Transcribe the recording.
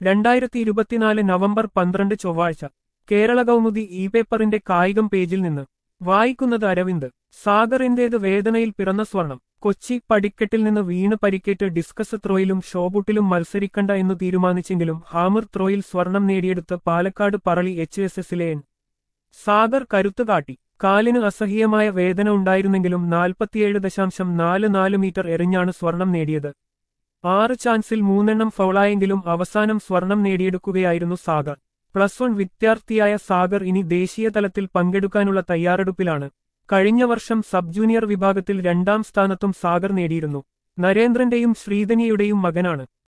2024 November 12 ചൊവ്വാഴ്ച Kerala Kaumudi E പേപ്പറിന്റെ കായികം പേജിൽ നിന്ന് വായിക്കുന്നത് അരവിന്ദ്. സാഗറിന്റേത് വേദനയിൽ പിറന്ന സ്വർണം. കൊച്ചി പടിക്കെട്ടിൽ നിന്ന് വീണ് പരിക്കേറ്റ് ഡിസ്കസ് ത്രോയിലും ഷോബുട്ടിലും മത്സരിക്കണ്ട എന്നു തീരുമാനിച്ചെങ്കിലും ഹാമർ ത്രോയിൽ സ്വർണം നേടിയെടുത്ത് പാലക്കാട് പറളി HSSലെ എൻ. സാഗർ കരുത്തുകാട്ടി. കാലിന് അസഹ്യമായ വേദന ഉണ്ടായിരുന്നെങ്കിലും 47.44 മീറ്റർ എറിഞ്ഞാണ് സ്വർണം നേടിയത്. 6 ചാൻസിൽ 3 ഫൗളായെങ്കിലും അവസാനം സ്വർണം നേടിയെടുക്കുകയായിരുന്നു സാഗർ. +1 വിദ്യാർത്ഥിയായ സാഗർ ഇനി ദേശീയ തലത്തിൽ പങ്കെടുക്കാനുള്ള തയ്യാറെടുപ്പിലാണ്. കഴിഞ്ഞ വർഷം സബ് ജൂനിയർ വിഭാഗത്തിൽ 2ാം സ്ഥാനത്തും സാഗർ നേടിയിരുന്നു. നരേന്ദ്രന്റെയും ശ്രീധന്യയുടെയും മകനാണ്.